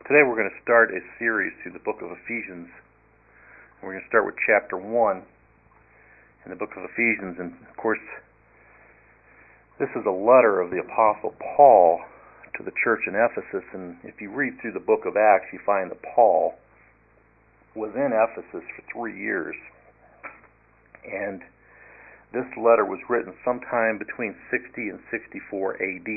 Today we're going to start a series through the book of Ephesians. We're going to start with chapter 1 in the book of Ephesians. And of course, this is a letter of the Apostle Paul to the church in Ephesus. And if you read through the book of Acts, you find that Paul was in Ephesus for 3 years. And this letter was written sometime between 60 and 64 AD.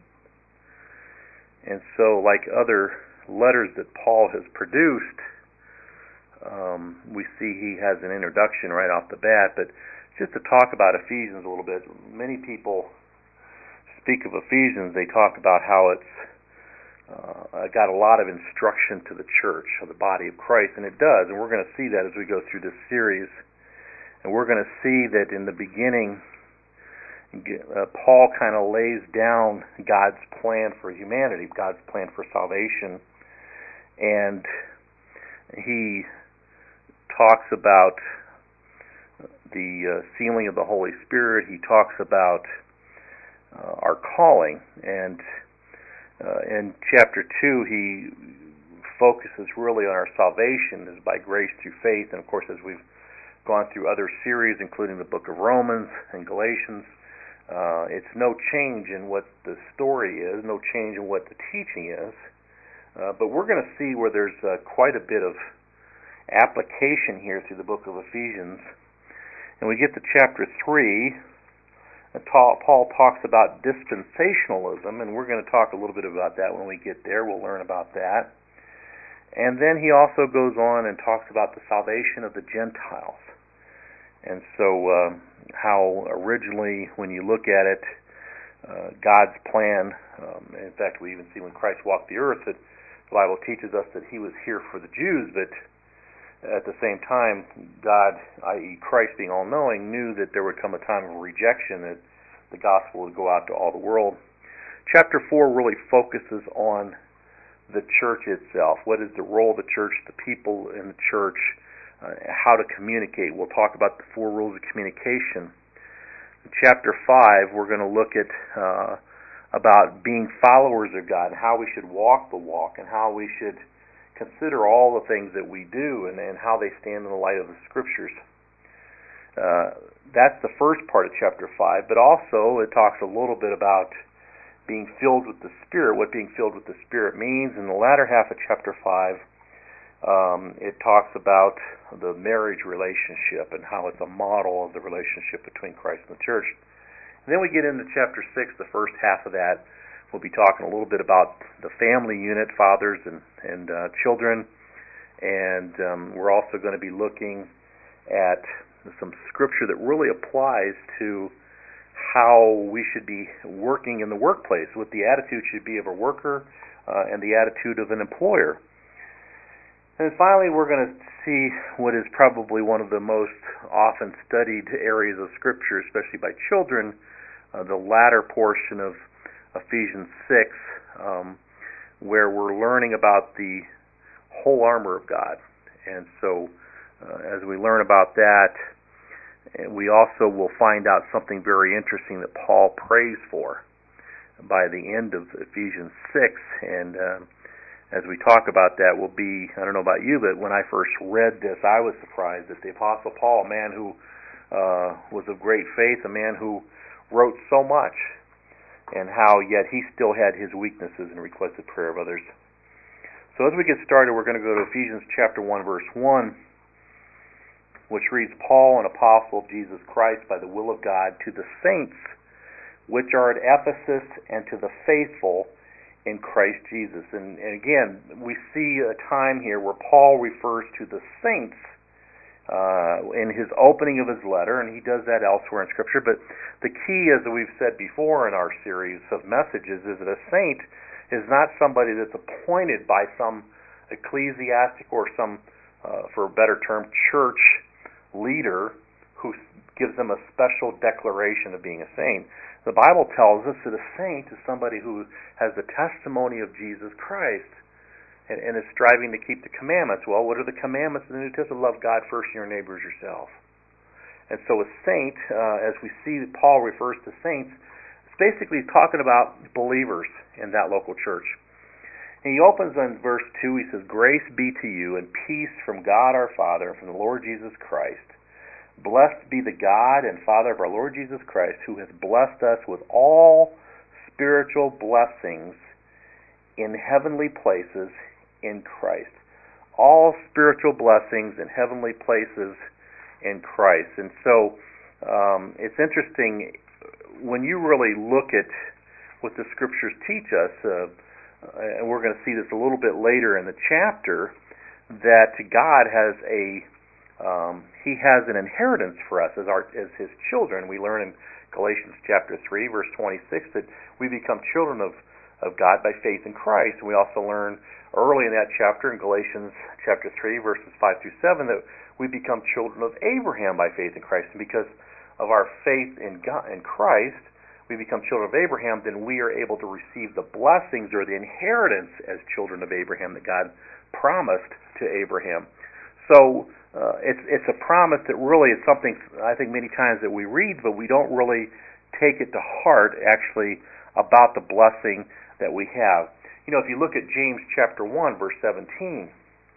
And so, like other letters that Paul has produced, we see he has an introduction right off the bat. But just to talk about Ephesians a little bit, many people speak of Ephesians, they talk about how it's got a lot of instruction to the church, or the body of Christ, and it does, and we're going to see that as we go through this series. And we're going to see that in the beginning, Paul kind of lays down God's plan for humanity, God's plan for salvation. And he talks about the sealing of the Holy Spirit. He talks about our calling. And in chapter 2, he focuses really on our salvation is by grace through faith. And of course, as we've gone through other series, including the book of Romans and Galatians, it's no change in what the story is, no change in what the teaching is. But we're going to see where there's quite a bit of application here through the book of Ephesians. And we get to chapter 3, and Paul talks about dispensationalism, and we're going to talk a little bit about that when we get there. We'll learn about that. And then he also goes on and talks about the salvation of the Gentiles. And so how originally, when you look at it, God's plan, in fact, we even see when Christ walked the earth that the Bible teaches us that he was here for the Jews, but at the same time, God, i.e. Christ being all-knowing, knew that there would come a time of rejection, that the gospel would go out to all the world. Chapter 4 really focuses on the church itself. What is the role of the church, the people in the church, how to communicate. We'll talk about the 4 rules of communication. In chapter 5, we're going to look at about being followers of God, and how we should walk the walk, and how we should consider all the things that we do, and how they stand in the light of the Scriptures. That's the first part of chapter 5, but also it talks a little bit about being filled with the Spirit, what being filled with the Spirit means. In the latter half of chapter 5, it talks about the marriage relationship and how it's a model of the relationship between Christ and the church. And then we get into chapter 6, the first half of that. We'll be talking a little bit about the family unit, fathers and children. And we're also going to be looking at some scripture that really applies to how we should be working in the workplace, what the attitude should be of a worker and the attitude of an employer. And finally, we're going to see what is probably one of the most often studied areas of Scripture, especially by children, the latter portion of Ephesians 6, where we're learning about the whole armor of God. And so, as we learn about that, we also will find out something very interesting that Paul prays for by the end of Ephesians 6. And as we talk about that, will be, I don't know about you, but when I first read this, I was surprised that the Apostle Paul, a man who was of great faith, a man who wrote so much, and how yet he still had his weaknesses and requested prayer of others. So as we get started, we're going to go to Ephesians chapter 1, verse 1, which reads, Paul, an apostle of Jesus Christ by the will of God, to the saints which are at Ephesus, and to the faithful in Christ Jesus. And again, we see a time here where Paul refers to the saints in his opening of his letter, and he does that elsewhere in Scripture. But the key, as we've said before in our series of messages, is that a saint is not somebody that's appointed by some ecclesiastic or some, for a better term, church leader who gives them a special declaration of being a saint. The Bible tells us that a saint is somebody who has the testimony of Jesus Christ and is striving to keep the commandments. Well, what are the commandments in the New Testament? Love God first and your neighbor as yourself. And so a saint, as we see that Paul refers to saints, it's basically talking about believers in that local church. And he opens on verse 2, he says, "Grace be to you and peace from God our Father and from the Lord Jesus Christ. Blessed be the God and Father of our Lord Jesus Christ, who has blessed us with all spiritual blessings in heavenly places in Christ." All spiritual blessings in heavenly places in Christ. And so it's interesting when you really look at what the Scriptures teach us, and we're going to see this a little bit later in the chapter, that God has He has an inheritance for us as His children. We learn in Galatians chapter 3, verse 26, that we become children of God by faith in Christ. And we also learn early in that chapter, in Galatians chapter 3, verses 5 through 7, that we become children of Abraham by faith in Christ. And because of our faith in God, in Christ, we become children of Abraham, then we are able to receive the blessings or the inheritance as children of Abraham that God promised to Abraham. So it's a promise that really is something I think many times that we read, but we don't really take it to heart actually about the blessing that we have. You know, if you look at James chapter 1, verse 17,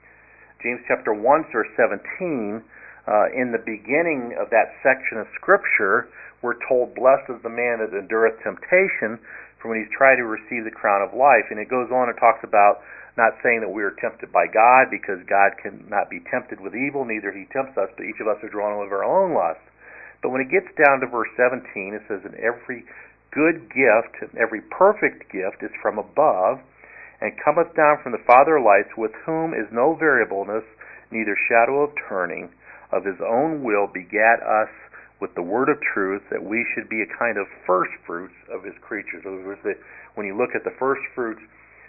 James chapter 1, verse 17, in the beginning of that section of Scripture, we're told, "Blessed is the man that endureth temptation, for when he's tried to receive the crown of life." And it goes on and talks about not saying that we are tempted by God, because God cannot be tempted with evil, neither he tempts us, but each of us are drawn with our own lust. But when it gets down to verse 17, it says, "And every good gift, and every perfect gift is from above, and cometh down from the Father of lights, with whom is no variableness, neither shadow of turning. Of his own will begat us with the word of truth, that we should be a kind of first fruits of his creatures." In other words, that when you look at the first fruits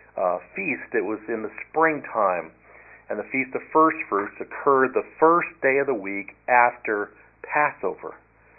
feast, it was in the springtime, and the feast of first fruits occurred the first day of the week after Passover.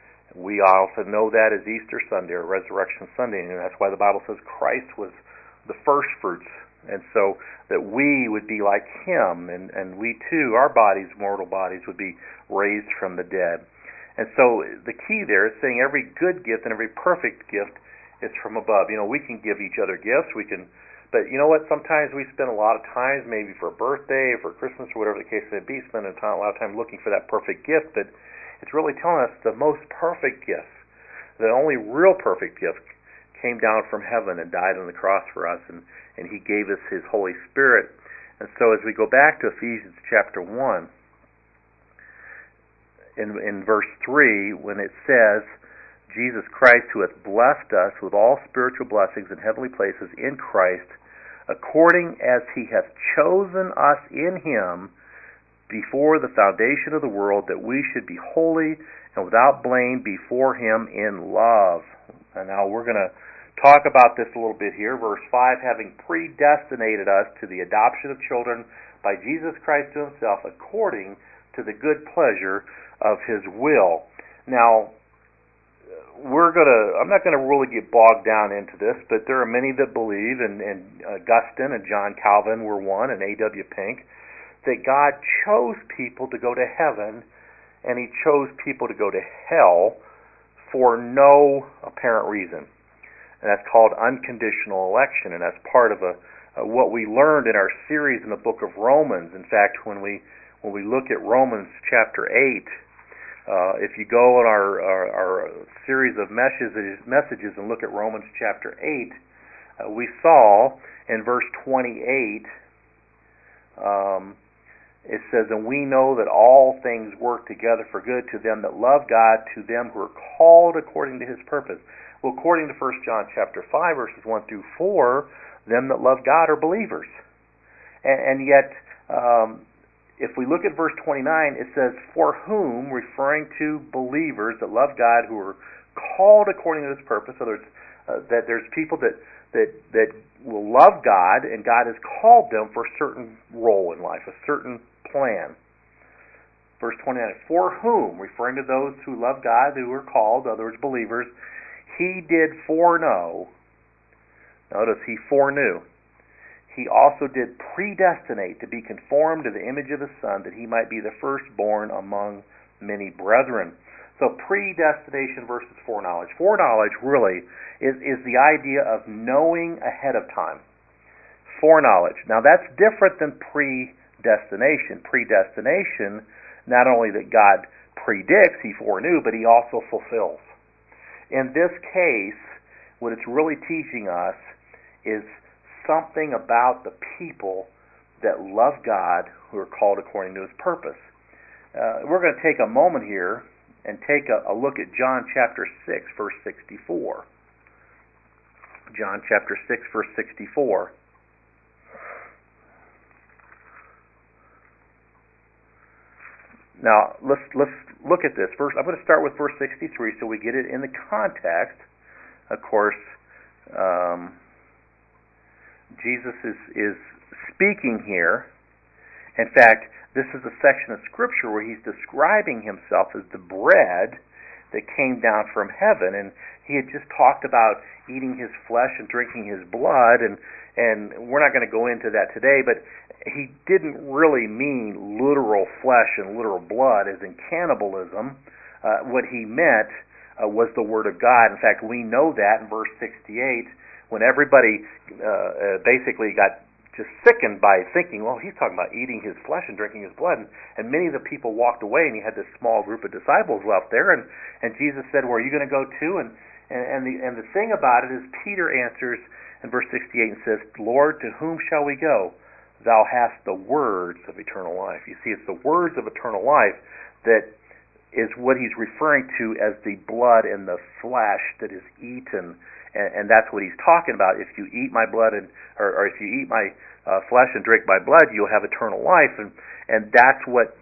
We also know that as Easter Sunday or Resurrection Sunday, and that's why the Bible says Christ was the first fruits, and so that we would be like him, and we too, our bodies, mortal bodies, would be raised from the dead. And so the key there is saying every good gift and every perfect gift is from above. You know, we can give each other gifts, but you know what, sometimes we spend a lot of times, maybe for a birthday, or for Christmas, or whatever the case may be, spend a lot of time looking for that perfect gift, but it's really telling us the most perfect gift, the only real perfect gift, came down from heaven and died on the cross for us, and he gave us his Holy Spirit. And so as we go back to Ephesians chapter 1, in verse 3, when it says, "Jesus Christ, who hath blessed us with all spiritual blessings in heavenly places in Christ, according as he hath chosen us in him before the foundation of the world, that we should be holy and without blame before him in love." And now we're going to talk about this a little bit here. Verse 5, "Having predestinated us to the adoption of children by Jesus Christ to himself, according to the good pleasure of his will." Now, I'm not going to really get bogged down into this, but there are many that believe, and Augustine and John Calvin were one, and A.W. Pink, that God chose people to go to heaven, and he chose people to go to hell for no apparent reason. And that's called unconditional election, and that's part of what we learned in our series in the book of Romans. In fact, when we look at Romans chapter 8, if you go on our series of messages and look at Romans chapter 8, we saw in verse 28, it says, "And we know that all things work together for good to them that love God, to them who are called according to his purpose." Well, according to 1 John chapter 5, verses 1 through 4, them that love God are believers. And yet, if we look at verse 29, it says, "For whom," referring to believers that love God, who are called according to his purpose. So that there's people that will love God, and God has called them for a certain role in life, a certain plan. Verse 29, "For whom," referring to those who love God, who are called, in other words, believers, "he did foreknow." Notice, he foreknew. "He also did predestinate to be conformed to the image of his Son, that he might be the firstborn among many brethren." So predestination versus foreknowledge. Foreknowledge really is the idea of knowing ahead of time. Foreknowledge. Now that's different than predestination. Predestination, not only that God predicts, He foreknew, but He also fulfills. In this case, what it's really teaching us is something about the people that love God who are called according to His purpose. We're going to take a moment here and take a look at John chapter 6, verse 64. John chapter 6, verse 64. Now, let's look at this. First, I'm going to start with verse 63 so we get it in the context. Of course, Jesus is speaking here. In fact, this is a section of Scripture where He's describing Himself as the bread that came down from heaven. And He had just talked about eating His flesh and drinking His blood. And we're not going to go into that today, but He didn't really mean literal flesh and literal blood as in cannibalism. What He meant was the Word of God. In fact, we know that in verse 68 when everybody basically got just sickened by thinking, well, He's talking about eating His flesh and drinking His blood. And many of the people walked away, and He had this small group of disciples left there. And Jesus said, well, are you going to go too? And the thing about it is Peter answers in verse 68 and says, Lord, to whom shall we go? Thou hast the words of eternal life. You see, it's the words of eternal life that is what He's referring to as the blood and the flesh that is eaten. And that's what He's talking about. If you eat my blood or if you eat my flesh and drink my blood, you'll have eternal life. And that's what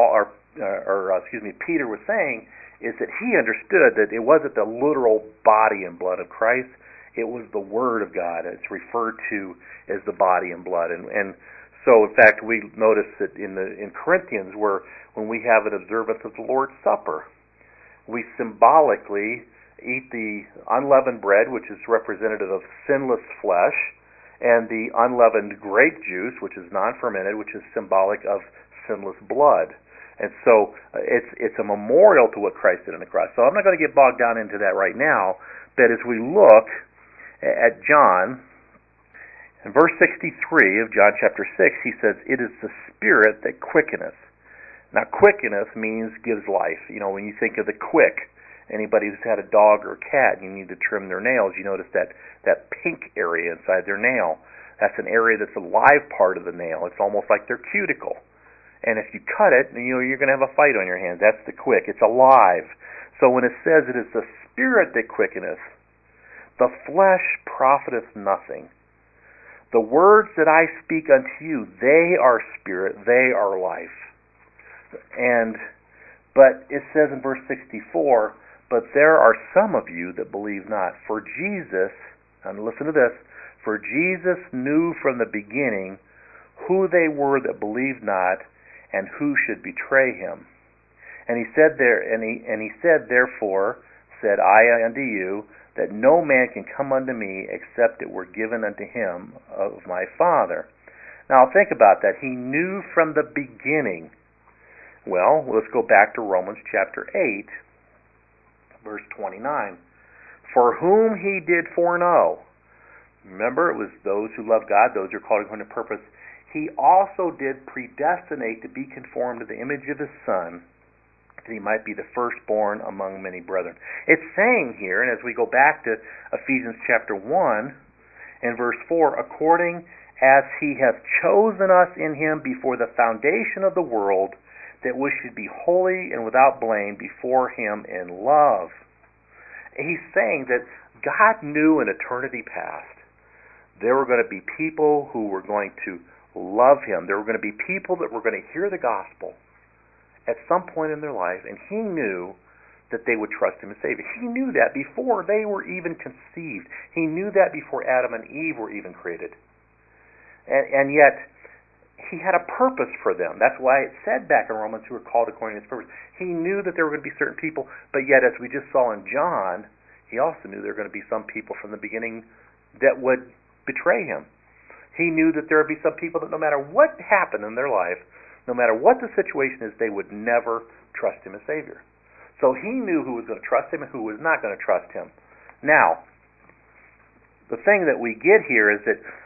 Peter was saying, is that he understood that it wasn't the literal body and blood of Christ. It was the Word of God. It's referred to as the body and blood. And so, in fact, we notice that in Corinthians, where when we have an observance of the Lord's Supper, we symbolically eat the unleavened bread, which is representative of sinless flesh, and the unleavened grape juice, which is non-fermented, which is symbolic of sinless blood. And so it's a memorial to what Christ did on the cross. So I'm not going to get bogged down into that right now, but as we look at John, in verse 63 of John chapter 6, he says, it is the Spirit that quickeneth. Now, quickeneth means gives life. You know, when you think of the quick, anybody who's had a dog or a cat and you need to trim their nails, you notice that pink area inside their nail. That's an area that's a live part of the nail. It's almost like their cuticle. And if you cut it, you're going to have a fight on your hands. That's the quick. It's alive. So when it says it is the Spirit that quickeneth, the flesh profiteth nothing. The words that I speak unto you, they are spirit, they are life. But it says in verse 64, but there are some of you that believe not. For Jesus, and listen to this, for Jesus knew from the beginning who they were that believed not, and who should betray Him. And he said therefore, said I unto you, that no man can come unto me except it were given unto him of my Father. Now think about that. He knew from the beginning. Well, let's go back to Romans chapter 8, verse 29. For whom He did foreknow. Remember, it was those who love God, those who are called according to purpose. He also did predestinate to be conformed to the image of His Son, that He might be the firstborn among many brethren. It's saying here, and as we go back to Ephesians chapter 1 and verse 4, according as He hath chosen us in Him before the foundation of the world, that we should be holy and without blame before Him in love. He's saying that God knew in eternity past there were going to be people who were going to love Him. There were going to be people that were going to hear the gospel at some point in their life, and He knew that they would trust Him as Savior. He knew that before they were even conceived. He knew that before Adam and Eve were even created. And yet, He had a purpose for them. That's why it said back in Romans, who were called according to His purpose. He knew that there were going to be certain people, but yet, as we just saw in John, He also knew there were going to be some people from the beginning that would betray Him. He knew that there would be some people that no matter what happened in their life, no matter what the situation is, they would never trust Him as Savior. So He knew who was going to trust Him and who was not going to trust Him. Now, the thing that we get here is that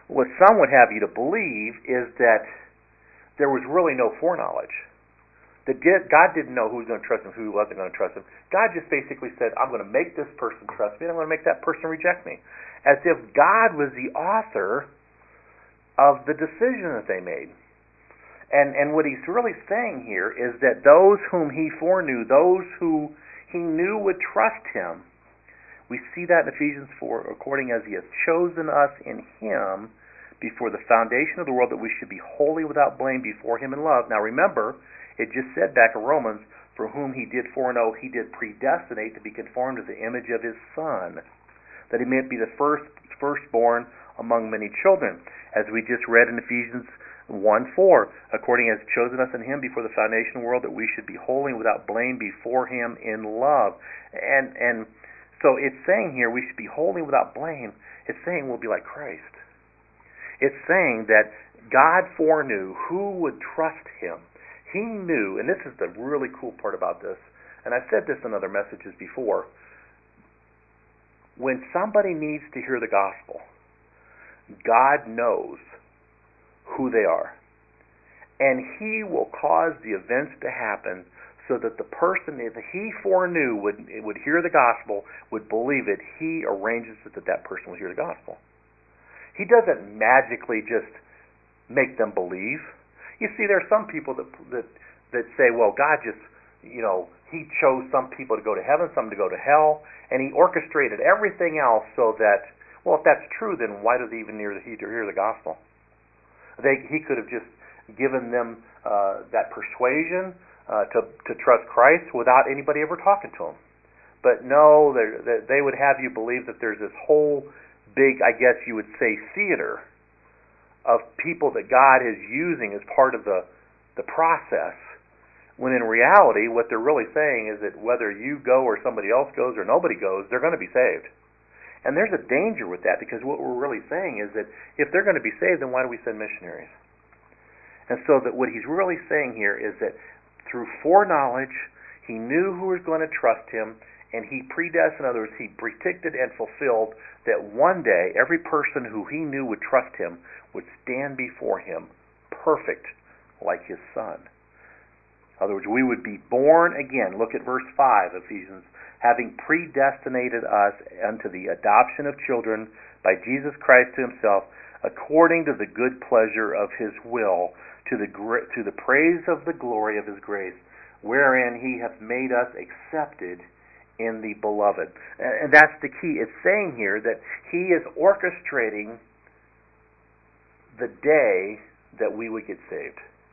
what some would have you to believe is that there was really no foreknowledge. That God didn't know who was going to trust him, who wasn't going to trust him. God just basically said, I'm going to make this person trust me, and I'm going to make that person reject me. As if God was the author of the decision that they made. And what he's really saying here is that those whom he foreknew, those who he knew would trust him, we see that in Ephesians 4, according as he has chosen us in him before the foundation of the world, that we should be holy without blame before him in love. Now remember, it just said back in Romans, for whom he did foreknow, he did predestinate to be conformed to the image of his Son, that he may be the firstborn among many children. As we just read in Ephesians 1:4, according as chosen us in him before the foundation of the world, that we should be holy and without blame before him in love. And so it's saying here we should be holy and without blame. It's saying we'll be like Christ. It's saying that God foreknew who would trust him. He knew, and this is the really cool part about this, and I've said this in other messages before, when somebody needs to hear the gospel, God knows who they are. And he will cause the events to happen so that the person, if he foreknew would hear the gospel, would believe it, he arranges it that that person will hear the gospel. He doesn't magically just make them believe. You see, there are some people that say, well, God just, he chose some people to go to heaven, some to go to hell, and he orchestrated everything else so that, well, if that's true, then why does he even hear the gospel? He could have just given them that persuasion to trust Christ without anybody ever talking to them. But no, they would have you believe that there's this whole big, I guess you would say, theater of people that God is using as part of the process, when in reality what they're really saying is that whether you go or somebody else goes or nobody goes, they're going to be saved. And there's a danger with that, because what we're really saying is that if they're going to be saved, then why do we send missionaries? And so that what he's really saying here is that through foreknowledge, he knew who was going to trust him, and he predestined others, he predicted and fulfilled that one day every person who he knew would trust him would stand before him perfect like his Son. In other words, we would be born again. Look at verse 5 of Ephesians. Having predestinated us unto the adoption of children by Jesus Christ to himself, according to the good pleasure of his will, to the praise of the glory of his grace, wherein he hath made us accepted in the beloved. And that's the key. It's saying here that he is orchestrating the day that we would get saved.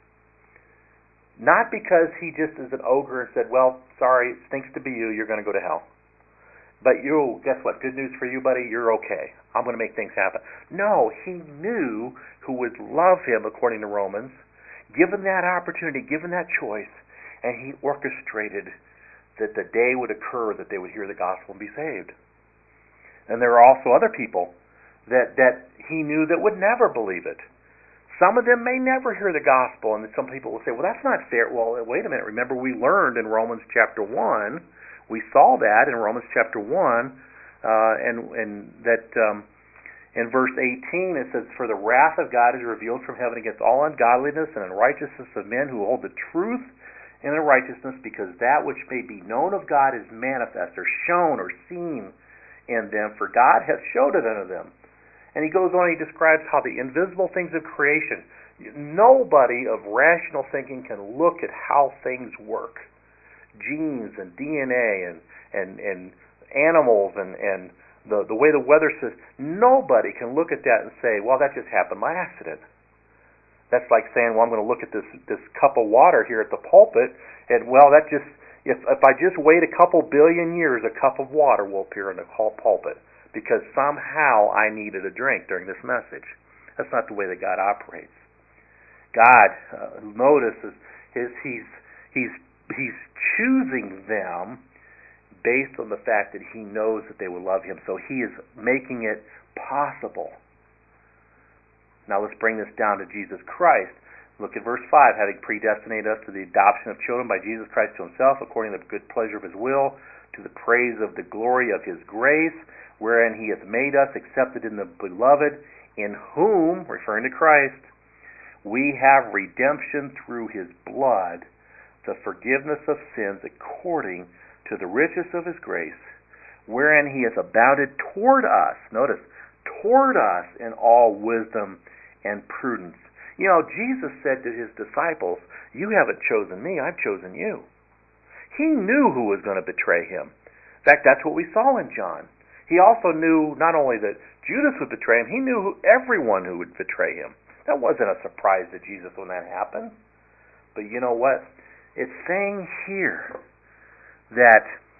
Not because he just is an ogre and said, well, sorry, it stinks to be you, you're going to go to hell. But guess what? Good news for you, buddy, you're okay. I'm going to make things happen. No, he knew who would love him, according to Romans, given that opportunity, given that choice, and he orchestrated that the day would occur that they would hear the gospel and be saved. And there are also other people that he knew that would never believe it. Some of them may never hear the gospel, and some people will say, well, that's not fair. Well, wait a minute. Remember, we learned in Romans chapter 1, we saw that in Romans chapter 1, and that in verse 18 it says, for the wrath of God is revealed from heaven against all ungodliness and unrighteousness of men who hold the truth in unrighteousness, because that which may be known of God is manifest, or shown, or seen in them, for God hath showed it unto them. And he goes on, he describes how the invisible things of creation, nobody of rational thinking can look at how things work. Genes and DNA and animals and the way the weather system, nobody can look at that and say, well, that just happened by accident. That's like saying, well, I'm going to look at this cup of water here at the pulpit, and well, that just, if I just wait a couple billion years, a cup of water will appear in the pulpit, because somehow I needed a drink during this message. That's not the way that God operates. God, notice, he's choosing them based on the fact that he knows that they will love him. So he is making it possible. Now let's bring this down to Jesus Christ. Look at verse 5. Having predestinated us to the adoption of children by Jesus Christ to himself, according to the good pleasure of his will, to the praise of the glory of his grace, wherein he hath made us accepted in the beloved, in whom, referring to Christ, we have redemption through his blood, the forgiveness of sins according to the riches of his grace, wherein he has abounded toward us, notice, toward us in all wisdom and prudence. You know, Jesus said to his disciples, you haven't chosen me, I've chosen you. He knew who was going to betray him. In fact, that's what we saw in John. He also knew not only that Judas would betray him, he knew everyone who would betray him. That wasn't a surprise to Jesus when that happened. But you know what? It's saying here that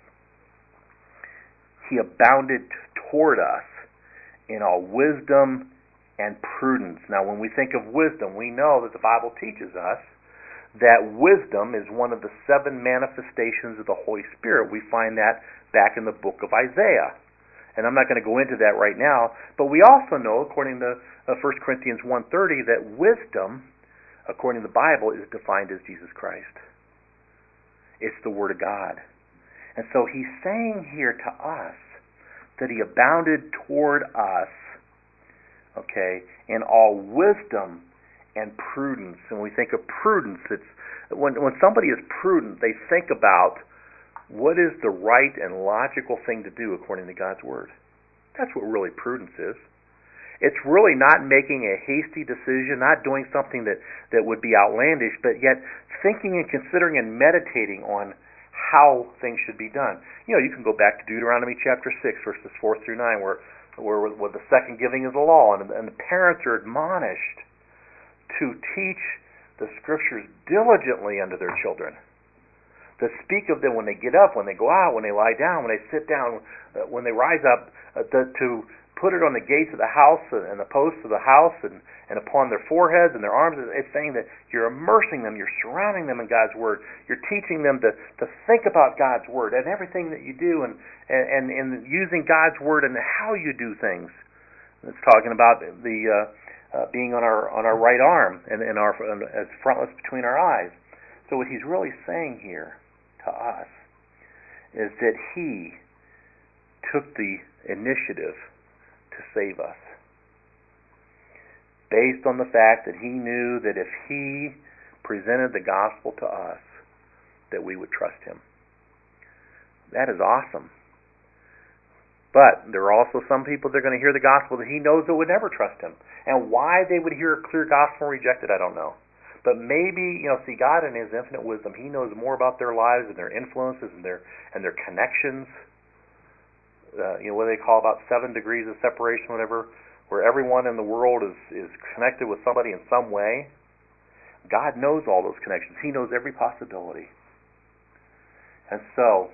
he abounded toward us in all wisdom and prudence. Now, when we think of wisdom, we know that the Bible teaches us that wisdom is one of the 7 manifestations of the Holy Spirit. We find that back in the book of Isaiah. And I'm not going to go into that right now, but we also know, according to 1 Corinthians 1:30, that wisdom, according to the Bible, is defined as Jesus Christ. It's the Word of God. And so he's saying here to us that he abounded toward us, okay, in all wisdom and prudence. And when we think of prudence, it's when somebody is prudent, they think about what is the right and logical thing to do according to God's Word. That's what really prudence is. It's really not making a hasty decision, not doing something that would be outlandish, but yet thinking and considering and meditating on how things should be done. You know, you can go back to Deuteronomy chapter 6, verses 4 through 9, where the second giving of the law, and the parents are admonished to teach the Scriptures diligently unto their children, to speak of them when they get up, when they go out, when they lie down, when they sit down, when they rise up, to put it on the gates of the house and the posts of the house and upon their foreheads and their arms. It's saying that you're immersing them, you're surrounding them in God's Word, you're teaching them to think about God's Word and everything that you do, and using God's Word and how you do things. It's talking about the being on our right arm and as frontlets between our eyes. So what he's really saying here to us is that he took the initiative to save us, based on the fact that he knew that if he presented the gospel to us, that we would trust him. That is awesome. But there are also some people that are going to hear the gospel that he knows that would never trust him. And why they would hear a clear gospel and reject it, I don't know. But maybe, see, God in his infinite wisdom, he knows more about their lives and their influences and their connections. What do they call about 7 degrees of separation, whatever, where everyone in the world is connected with somebody in some way. God knows all those connections. He knows every possibility. And so,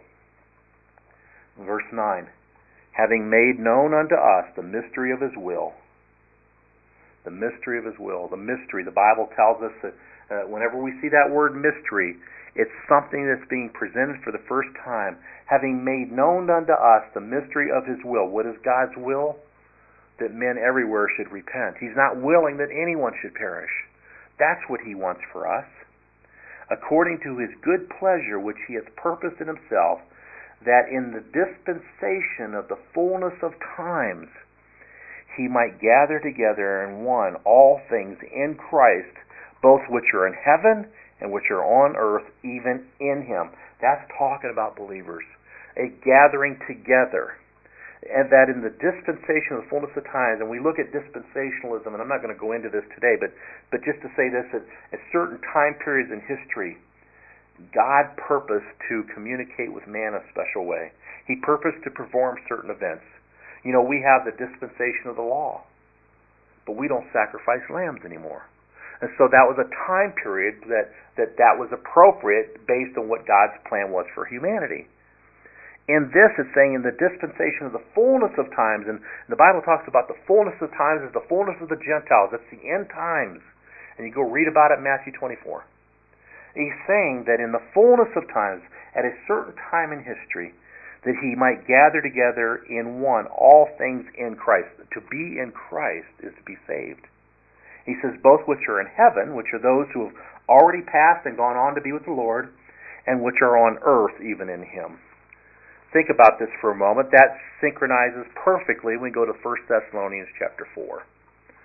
verse 9, having made known unto us the mystery of his will. The mystery of his will. The mystery. The Bible tells us that whenever we see that word mystery, it's something that's being presented for the first time. Having made known unto us the mystery of his will. What is God's will? That men everywhere should repent. He's not willing that anyone should perish. That's what he wants for us. According to his good pleasure which he hath purposed in himself, that in the dispensation of the fullness of times he might gather together in one all things in Christ, both which are in heaven and which are on earth, even in him. That's talking about believers. A gathering together. And that in the dispensation of the fullness of times, and we look at dispensationalism, and I'm not going to go into this today, but just to say this, at certain time periods in history, God purposed to communicate with man in a special way. He purposed to perform certain events. We have the dispensation of the law, but we don't sacrifice lambs anymore. And so that was a time period that was appropriate based on what God's plan was for humanity. In this, it's saying in the dispensation of the fullness of times, and the Bible talks about the fullness of times as the fullness of the Gentiles. That's the end times. And you go read about it in Matthew 24. He's saying that in the fullness of times, at a certain time in history, that he might gather together in one all things in Christ. To be in Christ is to be saved. He says, both which are in heaven, which are those who have already passed and gone on to be with the Lord, and which are on earth, even in him. Think about this for a moment. That synchronizes perfectly when we go to 1 Thessalonians chapter 4.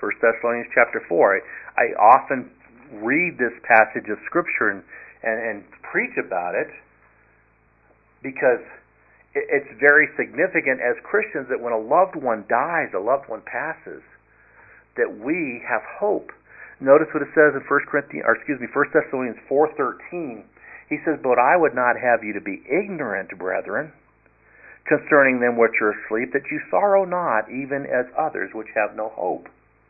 1 Thessalonians chapter 4. I often read this passage of Scripture and preach about it because it's very significant as Christians that when a loved one dies, a loved one passes, that we have hope. Notice what it says in 1 Thessalonians 4:13. He says, "But I would not have you to be ignorant, brethren, concerning them which are asleep, that you sorrow not, even as others which have no hope."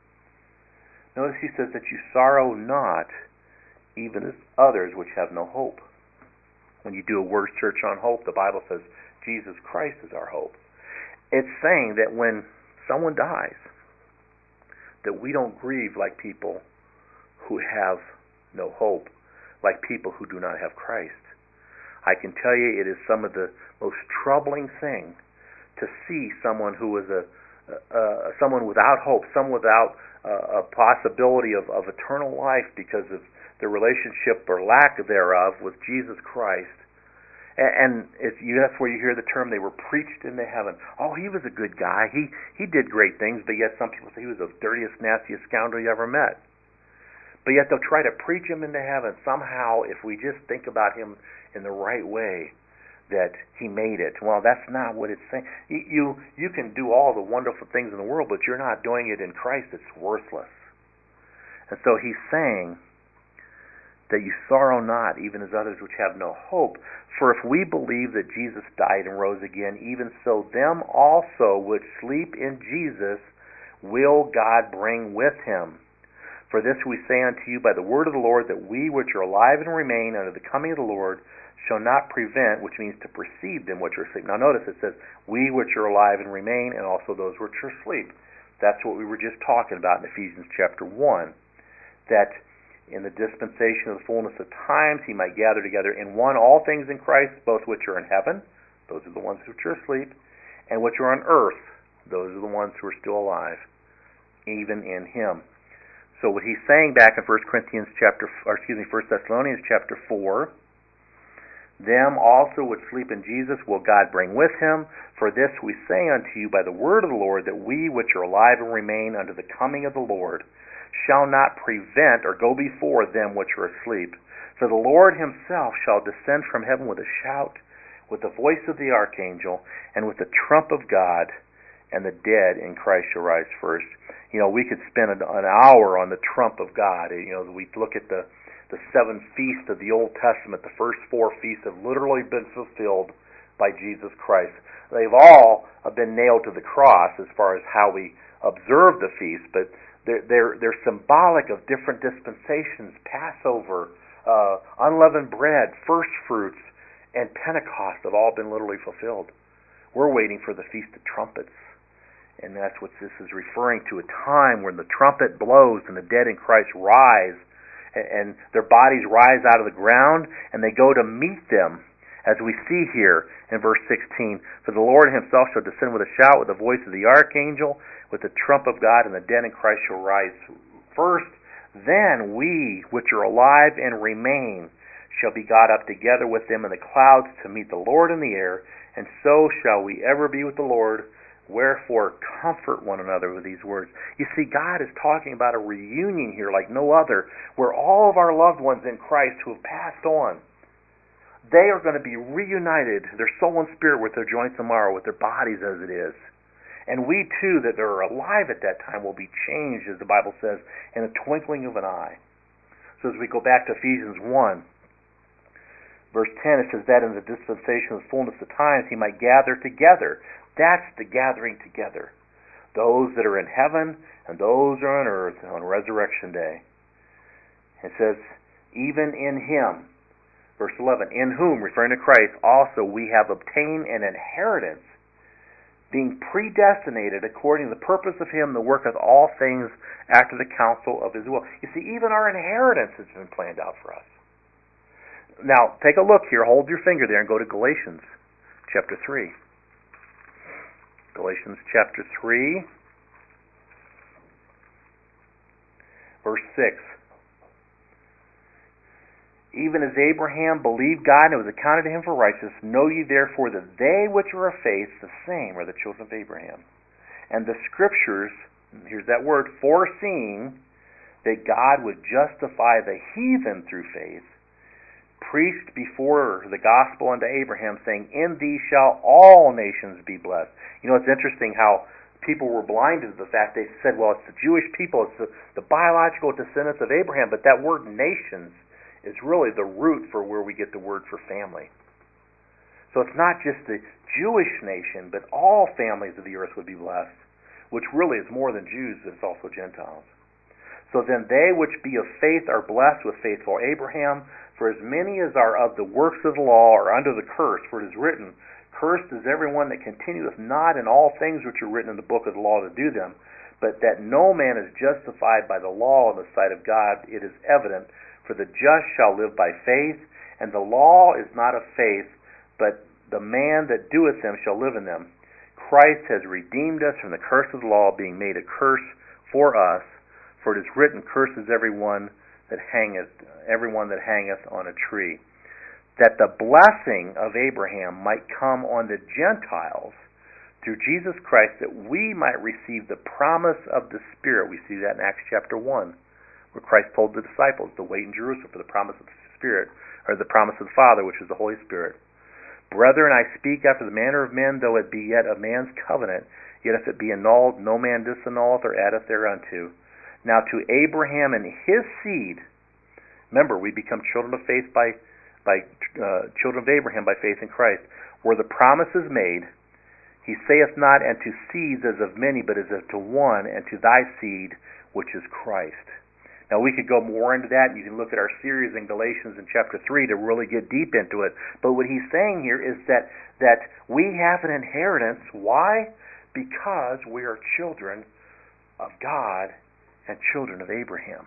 Notice he says that you sorrow not, even as others which have no hope. When you do a word search on hope, the Bible says Jesus Christ is our hope. It's saying that when someone dies, that we don't grieve like people who have no hope, like people who do not have Christ. I can tell you it is some of the most troubling thing to see someone who is someone without hope, someone without a possibility of eternal life because of the relationship or lack thereof with Jesus Christ. And that's where you hear the term, they were preached into heaven. Oh, he was a good guy. He did great things, but yet some people say he was the dirtiest, nastiest scoundrel you ever met. But yet they'll try to preach him into heaven. Somehow, if we just think about him in the right way, that he made it. Well, that's not what it's saying. You can do all the wonderful things in the world, but you're not doing it in Christ. It's worthless. And so he's saying that you sorrow not, even as others which have no hope. For if we believe that Jesus died and rose again, even so them also which sleep in Jesus will God bring with him. For this we say unto you by the word of the Lord, that we which are alive and remain unto the coming of the Lord shall not prevent, which means to precede them which are asleep. Now notice it says, we which are alive and remain, and also those which are asleep. That's what we were just talking about in Ephesians chapter 1. That in the dispensation of the fullness of times he might gather together in one all things in Christ, both which are in heaven, those are the ones which are asleep, and which are on earth, those are the ones who are still alive, even in him. So what he's saying back in 1 Thessalonians chapter 4, them also which sleep in Jesus will God bring with him. For this we say unto you by the word of the Lord, that we which are alive and remain unto the coming of the Lord shall not prevent or go before them which are asleep. For the Lord himself shall descend from heaven with a shout, with the voice of the archangel, and with the trump of God, and the dead in Christ shall rise first. We could spend an hour on the trump of God. We look at the seven feasts of the Old Testament. The first four feasts have literally been fulfilled by Jesus Christ. They've all been nailed to the cross as far as how we observe the feast, but they're symbolic of different dispensations. Passover, unleavened bread, first fruits, and Pentecost have all been literally fulfilled. We're waiting for the Feast of Trumpets. And that's what this is referring to, a time when the trumpet blows and the dead in Christ rise, and their bodies rise out of the ground, and they go to meet them, as we see here in verse 16. For the Lord himself shall descend with a shout, with the voice of the archangel, with the trump of God, and the dead in Christ shall rise first. Then we, which are alive and remain, shall be got up together with them in the clouds to meet the Lord in the air, and so shall we ever be with the Lord. Wherefore, comfort one another with these words. You see, God is talking about a reunion here like no other, where all of our loved ones in Christ who have passed on, they are going to be reunited, their soul and spirit, with their joints and marrow, with their bodies as it is. And we too, that are alive at that time, will be changed, as the Bible says, in a twinkling of an eye. So as we go back to Ephesians 1, verse 10, it says that in the dispensation of the fullness of times he might gather together. That's the gathering together. Those that are in heaven and those are on earth on Resurrection Day. It says, even in him, verse 11, in whom, referring to Christ, also we have obtained an inheritance, being predestinated according to the purpose of him that worketh all things after the counsel of his will. You see, even our inheritance has been planned out for us. Now, take a look here. Hold your finger there and go to Galatians chapter 3. Galatians chapter 3, verse 6. Even as Abraham believed God, and it was accounted to him for righteousness, know ye therefore that they which are of faith, the same are the children of Abraham. And the Scriptures here's that word, foreseeing that God would justify the heathen through faith, preached before the gospel unto Abraham, saying, in thee shall all nations be blessed. You know, it's interesting how people were blinded to the fact they said, well, it's the Jewish people, it's the biological descendants of Abraham, but that word nations is really the root for where we get the word for family. So it's not just the Jewish nation, but all families of the earth would be blessed, which really is more than Jews, it's also Gentiles. So then they which be of faith are blessed with faithful Abraham. For as many as are of the works of the law are under the curse. For it is written, cursed is everyone that continueth not in all things which are written in the book of the law to do them. But that no man is justified by the law in the sight of God, it is evident. For the just shall live by faith. And the law is not of faith, but the man that doeth them shall live in them. Christ has redeemed us from the curse of the law, being made a curse for us. For it is written, cursed is everyone that hangeth on a tree. That the blessing of Abraham might come on the Gentiles through Jesus Christ, that we might receive the promise of the Spirit. We see that in Acts chapter 1, where Christ told the disciples to wait in Jerusalem for the promise of the Spirit, or the promise of the Father, which is the Holy Spirit. Brethren, I speak after the manner of men, though it be yet a man's covenant, yet if it be annulled, no man disannulleth or addeth thereunto. Now to Abraham and his seed, remember, we become children of faith by children of Abraham by faith in Christ, were the promises made. He saith not, and to seeds as of many, but as to one, and to thy seed, which is Christ. Now we could go more into that, and you can look at our series in Galatians in chapter 3 to really get deep into it. But what he's saying here is that we have an inheritance. Why? Because we are children of God and children of Abraham.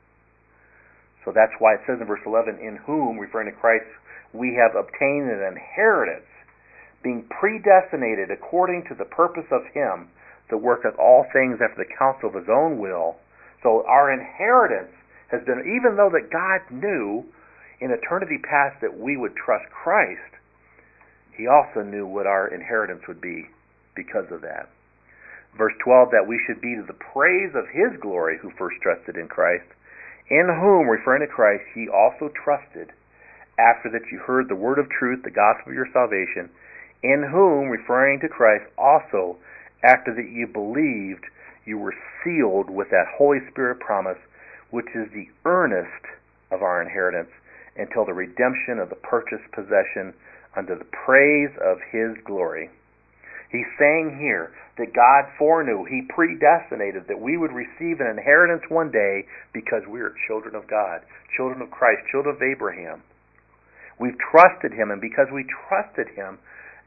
So that's why it says in verse 11, in whom, referring to Christ, we have obtained an inheritance, being predestinated according to the purpose of him that worketh all things after the counsel of his own will. So our inheritance has been, even though that God knew in eternity past that we would trust Christ, he also knew what our inheritance would be because of that. Verse 12, that we should be to the praise of his glory who first trusted in Christ, in whom, referring to Christ, ye also trusted, after that you heard the word of truth, the gospel of your salvation, in whom, referring to Christ, also, after that you believed, you were sealed with that Holy Spirit promise, which is the earnest of our inheritance, until the redemption of the purchased possession unto the praise of his glory. He's saying here that God foreknew, he predestinated that we would receive an inheritance one day because we are children of God, children of Christ, children of Abraham. We've trusted him, and because we trusted him,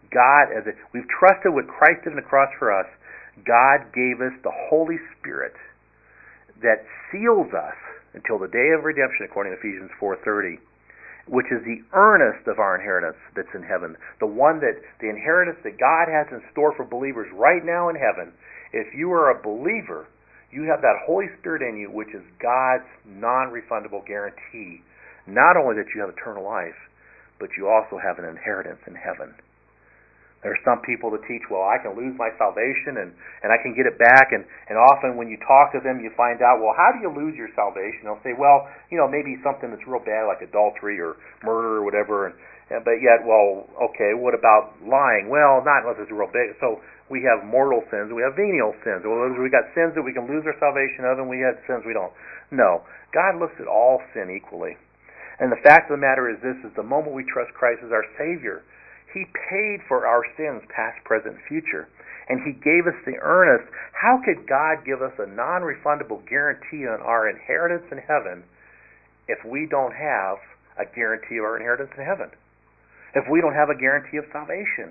we've trusted what Christ did on the cross for us, God gave us the Holy Spirit that seals us until the day of redemption, according to Ephesians 4:30. Which is the earnest of our inheritance that's in heaven. The inheritance that God has in store for believers right now in heaven. If you are a believer, you have that Holy Spirit in you, which is God's non-refundable guarantee. Not only that you have eternal life, but you also have an inheritance in heaven. There are some people that teach, well, I can lose my salvation and I can get it back. And often when you talk to them, you find out, well, how do you lose your salvation? They'll say, well, maybe something that's real bad like adultery or murder or whatever. But yet, well, okay, what about lying? Well, not unless it's real big. So we have mortal sins, we have venial sins. Well, we got sins that we can lose our salvation of, and we have sins we don't. No, God looks at all sin equally. And the fact of the matter is this, is the moment we trust Christ as our Savior, he paid for our sins, past, present, and future. And he gave us the earnest. How could God give us a non-refundable guarantee on our inheritance in heaven if we don't have a guarantee of our inheritance in heaven? If we don't have a guarantee of salvation?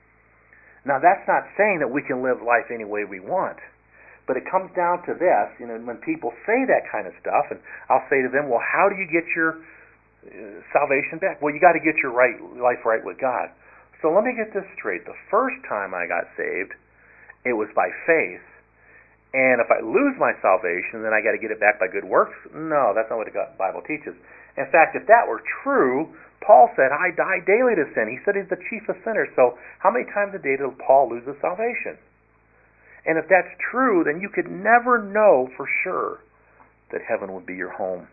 Now, that's not saying that we can live life any way we want. But it comes down to this, when people say that kind of stuff, and I'll say to them, well, how do you get your salvation back? Well, you got to get your life right with God. So let me get this straight. The first time I got saved, it was by faith. And if I lose my salvation, then I got to get it back by good works? No, that's not what the Bible teaches. In fact, if that were true, Paul said, I die daily to sin. He said he's the chief of sinners. So how many times a day did Paul lose his salvation? And if that's true, then you could never know for sure that heaven would be your home.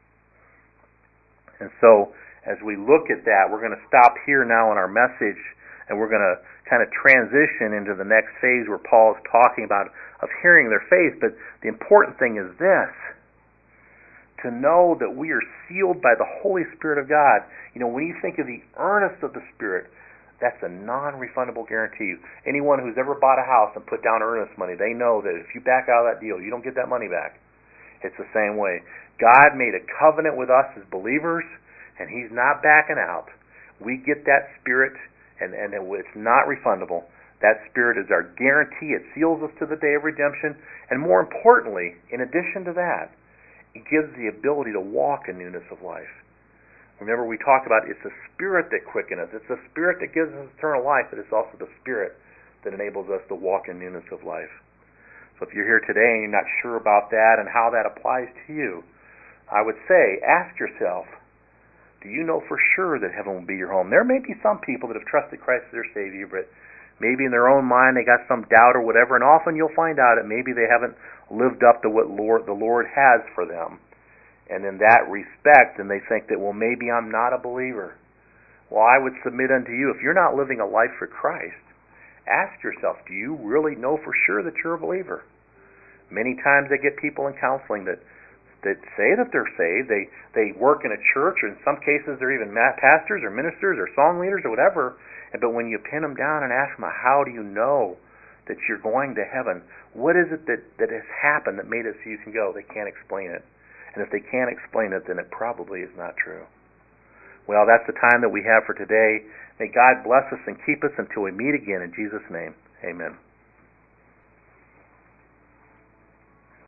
And so, as we look at that, we're going to stop here now in our message, and we're going to kind of transition into the next phase where Paul is talking about of hearing their faith. But the important thing is this: to know that we are sealed by the Holy Spirit of God. You know, when you think of the earnest of the Spirit, that's a non-refundable guarantee. Anyone who's ever bought a house and put down earnest money, they know that if you back out of that deal, you don't get that money back. It's the same way. God made a covenant with us as believers, and He's not backing out. We get that Spirit, and it's not refundable. That Spirit is our guarantee. It seals us to the day of redemption. And more importantly, in addition to that, it gives the ability to walk in newness of life. Remember, we talked about it's the Spirit that quickens us. It's the Spirit that gives us eternal life, but it's also the Spirit that enables us to walk in newness of life. So if you're here today and you're not sure about that and how that applies to you, I would say, ask yourself, do you know for sure that heaven will be your home? There may be some people that have trusted Christ as their Savior, but maybe in their own mind they got some doubt or whatever, and often you'll find out that maybe they haven't lived up to what the Lord has for them. And in that respect, and they think that, well, maybe I'm not a believer. Well, I would submit unto you, if you're not living a life for Christ, ask yourself, do you really know for sure that you're a believer? Many times they get people in counseling that say that they're saved. They work in a church, or in some cases they're even pastors or ministers or song leaders or whatever. But when you pin them down and ask them, how do you know that you're going to heaven? What is it that has happened that made it so you can go? They can't explain it. And if they can't explain it, then it probably is not true. Well, that's the time that we have for today. May God bless us and keep us until we meet again. In Jesus' name, amen.